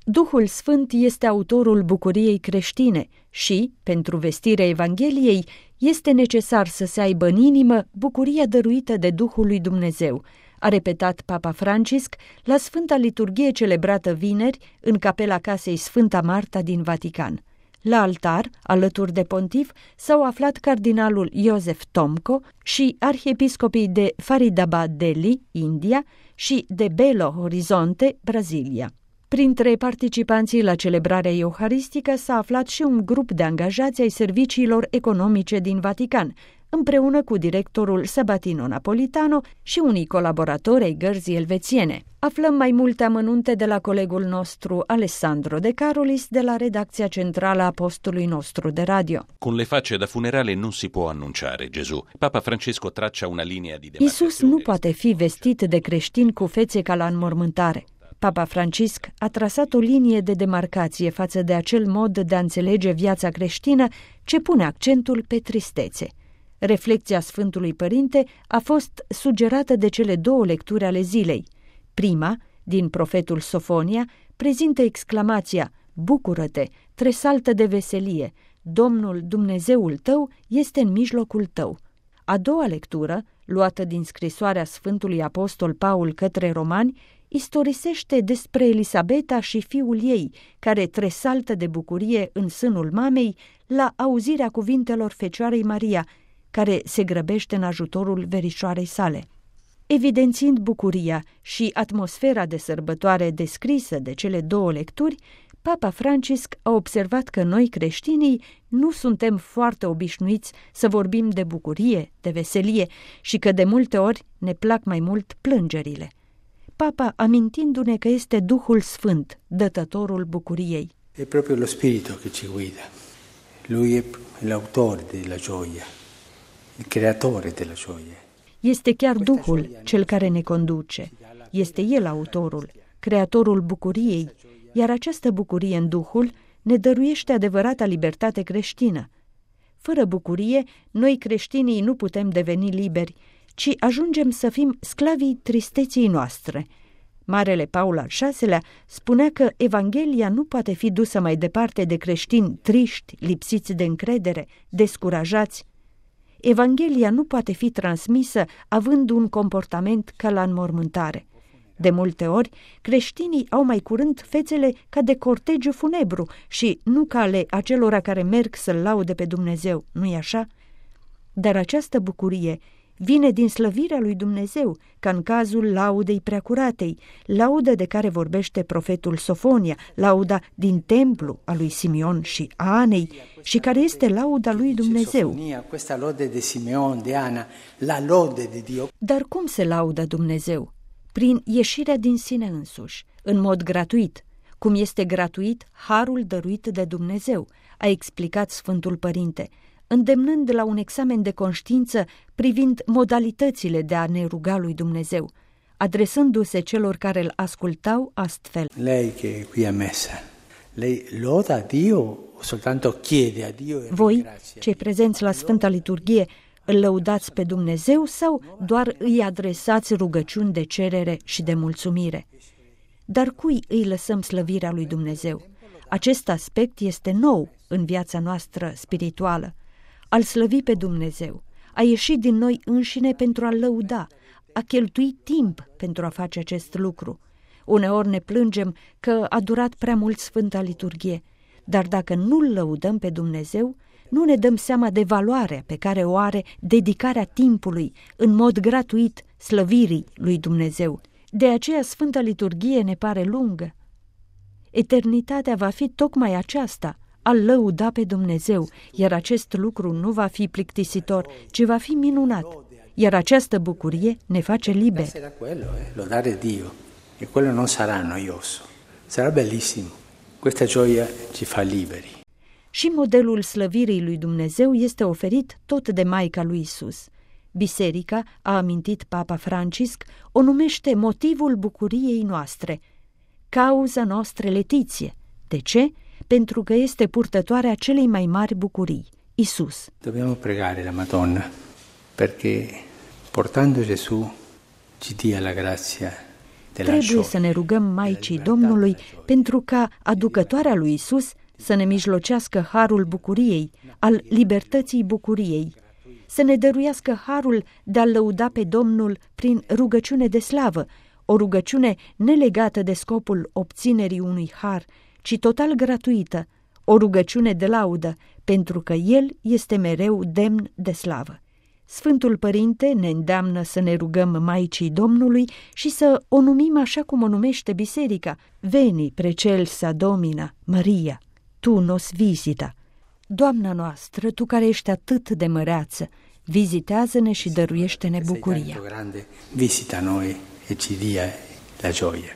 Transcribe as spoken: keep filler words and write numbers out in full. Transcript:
Duhul Sfânt este autorul bucuriei creștine și, pentru vestirea Evangheliei, este necesar să se aibă în inimă bucuria dăruită de Duhul lui Dumnezeu, a repetat Papa Francisc la Sfânta Liturghie celebrată vineri în capela casei Sfânta Marta din Vatican. La altar, alături de pontif, s-au aflat cardinalul Joseph Tomco și arhiepiscopii de Faridabad, Delhi, India, și de Belo Horizonte, Brazilia. Printre participanții la celebrarea euharistică s-a aflat și un grup de angajați ai serviciilor economice din Vatican, împreună cu directorul Sabatino Napolitano și unii colaboratori ai gărzii elvețiene. Aflăm mai multe amănunte de la colegul nostru Alessandro De Carolis de la redacția centrală a postului nostru de radio. Con le facce da funerale non si può annunciare Gesù. Papa Francesco traccia una linea di demarcazione. Isus nu poate fi vestit de creștini cu fețe ca la înmormântare. Papa Francisc a trasat o linie de demarcație față de acel mod de a înțelege viața creștină ce pune accentul pe tristețe. Reflecția Sfântului Părinte a fost sugerată de cele două lecturi ale zilei. Prima, din profetul Sofonia, prezintă exclamația „Bucură-te, tresaltă de veselie, Domnul Dumnezeul tău este în mijlocul tău”. A doua lectură, luată din scrisoarea Sfântului Apostol Paul către romani, istorisește despre Elisabeta și fiul ei, care tresaltă de bucurie în sânul mamei la auzirea cuvintelor Fecioarei Maria, care se grăbește în ajutorul verișoarei sale. Evidențiind bucuria și atmosfera de sărbătoare descrisă de cele două lecturi, Papa Francisc a observat că noi, creștinii, nu suntem foarte obișnuiți să vorbim de bucurie, de veselie și că de multe ori ne plac mai mult plângerile. Papa amintindu-ne că este Duhul Sfânt, dătătorul bucuriei. E proprio lo Spirito che ci guida. Lui è l'autore della gioia, il creatore della gioia. Este chiar Duhul cel care ne conduce. Este El autorul, creatorul bucuriei, iar această bucurie în Duhul ne dăruiește adevărata libertate creștină. Fără bucurie, noi creștinii nu putem deveni liberi, ci ajungem să fim sclavii tristeții noastre. Marele Paul al șaselea spunea că Evanghelia nu poate fi dusă mai departe de creștini triști, lipsiți de încredere, descurajați. Evanghelia nu poate fi transmisă având un comportament ca la înmormântare. De multe ori, creștinii au mai curând fețele ca de cortegiu funebru și nu ca ale acelora care merg să-L laude pe Dumnezeu, nu-i așa? Dar această bucurie vine din slăvirea lui Dumnezeu, ca în cazul laudei preacuratei, laudă de care vorbește profetul Sofonia, lauda din templu a lui Simeon și a Anei, și care este lauda lui Dumnezeu. Dar cum se laudă Dumnezeu? Prin ieșirea din sine însuși, în mod gratuit, cum este gratuit harul dăruit de Dumnezeu, a explicat Sfântul Părinte, îndemnând la un examen de conștiință privind modalitățile de a ne ruga lui Dumnezeu, adresându-se celor care îl ascultau astfel. Lei che qui è messa, lei loda a Dio o soltanto chiede a Dio? Voi, cei prezenți la Sfânta Liturghie, îl lăudați pe Dumnezeu sau doar îi adresați rugăciuni de cerere și de mulțumire? Dar cui îi lăsăm slăvirea lui Dumnezeu? Acest aspect este nou în viața noastră spirituală. Al slăvi pe Dumnezeu, a ieși din noi înșine pentru a-L lăuda, a cheltui timp pentru a face acest lucru. Uneori ne plângem că a durat prea mult Sfânta Liturghie, dar dacă nu-L lăudăm pe Dumnezeu, nu ne dăm seama de valoarea pe care o are dedicarea timpului în mod gratuit slăvirii lui Dumnezeu. De aceea Sfânta Liturghie ne pare lungă. Eternitatea va fi tocmai aceasta, a-L lăuda pe Dumnezeu, iar acest lucru nu va fi plictisitor, ci va fi minunat, iar această bucurie ne face liberi. Lodare Dio, e quello non sarà noioso, sarà bellissimo. Questa gioia ci fa liberi. Și modelul slăvirii lui Dumnezeu este oferit tot de Maica lui Isus. Biserica, a amintit Papa Francisc, o numește motivul bucuriei noastre, cauza noastră letiție. De ce? Pentru că este purtătoarea celei mai mari bucurii, Isus. Dobbiamo pregare la Madonna perché portando Gesù ci dia la grazia Trebuie să ne rugăm Maicii Domnului pentru ca aducătoarea lui Isus să ne mijlocească harul bucuriei, al libertății bucuriei, să ne dăruiască harul de a lăuda pe Domnul prin rugăciune de slavă, o rugăciune nelegată de scopul obținerii unui har, ci total gratuită, o rugăciune de laudă, pentru că El este mereu demn de slavă. Sfântul Părinte ne îndeamnă să ne rugăm Maicii Domnului și să o numim așa cum o numește Biserica, Veni precelsa Domina, Maria, Tu nos visita. Doamna noastră, Tu care ești atât de măreață, vizitează-ne și dăruiește-ne bucuria. Visita noi e ci dia la gioia.